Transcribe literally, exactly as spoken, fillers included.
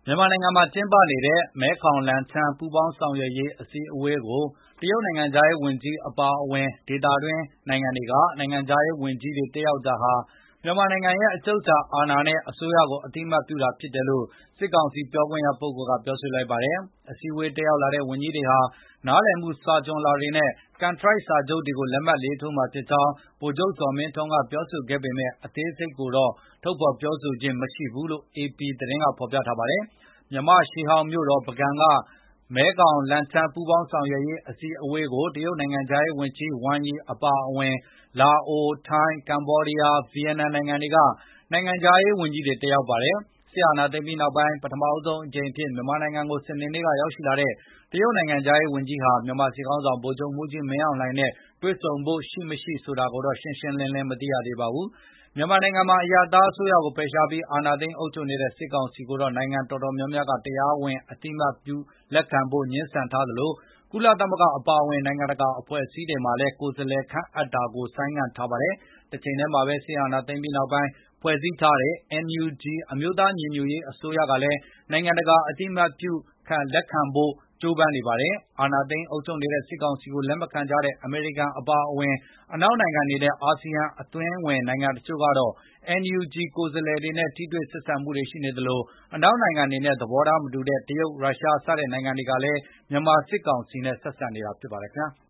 မြန်မာနိုင်ငံမှာကျင်းပနေတဲ့ မဲခေါင်-လန်ချန်း ပူးပေါင်းဆောင်ရွက်ရေး အစည်းအဝေးကို တရုတ်နိုင်ငံခြားရေးဝန်ကြီးအပါအဝင် ဒေသတွင်းနိုင်ငံတွေက နိုင်ငံခြားရေးဝန်ကြီးတွေ တက်ရောက်တာဟာ မြန်မာနိုင်ငံရဲ့ အချုပ်အခြာအာဏာနဲ့ အစိုးရကို အသိအမှတ်ပြုတာဖြစ်တယ်လို့ စစ်ကောင်စီပြောခွင့်ရပုဂ္ဂိုလ်က ပြောဆိုလိုက်ပါတယ်။ အစည်းအဝေးတက်ရောက်လာတဲ့ ဝန်ကြီးတွေဟာ နားလည်မှုစာချွန်လွှာတွေနဲ့ ကန်ထရိုက်စာချုပ်တွေကို လက်မှတ်ရေးထိုးမှာဖြစ်ကြောင်း ဗိုလ်ချုပ်ဇော်မင်းထွန်းက ပြောဆိုခဲ့ပေမဲ့ အသေးစိတ်ကိုတော့ ထုတ်ဖေါ်ပြောဆိုခြင်းမရှိဘူးလို့ အေပီသတင်းကဖေါ်ပြပါတယ်။ မြန်မာ့ရှေးဟောင်းမြို့တော် ပုဂံက မဲခေါင်-လန်ချန်း ပူးပေါင်းဆောင်ရွက်ရေး အစည်းအဝေးကို တရုတ်နိုင်ငံခြားရေးဝန်ကြီး Wang Yi အပါအဝင် လာအို၊ ထိုင်း၊ ကမ္ဘောဒီးယား၊ ဗီယက်နမ်နိုင်ငံတွေက နိုင်ငံခြားရေးဝန်ကြီးတွေ တက်ရောက်ပါတယ်။ စစ်အာဏာသိမ်းပြီးနောက်ပိုင်း ပထမဆုံးအကြိမ်အဖြစ် မြန်မာနိုင်ငံကို စနေနေ့က ရောက်ရှိလာတဲ့ တရုတ်နိုင်ငံခြားရေးဝန်ကြီးဟာ မြန်မာစစ်ခေါင်းဆောင် ဗိုလ်ချုပ်မှူးကြီး မင်းအောင်လှိုင်နဲ့ တွေ့ဆုံဖို့ ရှိမရှိဆိုတာကိုတော့ ရှင်းရှင်းလင်းလင်း မသိရသေးပါဘူး။ မြန်မာနိုင်ငံမှာ အရပ်သားအစိုးရကို ဖယ်ရှားပြီး အာဏာသိမ်း အုပ်ချုပ်နေတဲ့ စစ်ကောင်စီကိုတော့ နိုင်ငံတော်တော်များများက တရားဝင် အသိအမှတ်ပြုလက်ခံဖို့ ငြင်းဆန်ထားသလို ကုလသမဂ္ဂအပါအဝင် နိုင်ငံတကာအဖွဲ့အစည်းတွေမှာလည်း ကိုယ်စားလှယ်ခန့်အပ်တာကို ဆိုင်းငံ့ထားပါတယ်။ တချိန်တည်းမှာပဲ စစ်အာဏာသိမ်းပြီးနောက်ပိုင်း ဖွဲ့စည်းထားတဲ့ အန်ယူဂျီ အမျိုးသားညီညွတ်ရေးအစိုးရကလည်း နိုင်ငံတကာ အသိအမှတ်ပြုလက်ခံဖို့ ကြိုးပမ်းနေပါတယ်။ အာဏာသိမ်းအုပ်ချုပ်နေတဲ့ စစ်ကောင်စီကို လက်မခံကြတဲ့ အမေရိကန်အပါအဝင် အနောက်နိုင်ငံတွေနဲ့ အာဆီယံအသင်းဝင်နိုင်ငံတချို့ကတော့ အန်ယူဂျီ ကိုယ်စားလှယ်တွေနဲ့ ထိတွေ့ဆက်ဆံမှုတွေရှိနေသလို အနောက်နိုင်ငံတွေနဲ့ သဘောထားမတူတဲ့ တရုတ်၊ ရုရှား စတဲ့နိုင်ငံတွေကလည်း မြန်မာစစ်ကောင်စီနဲ့ ဆက်ဆံနေတာဖြစ်ပါတယ်ခင်ဗျာ။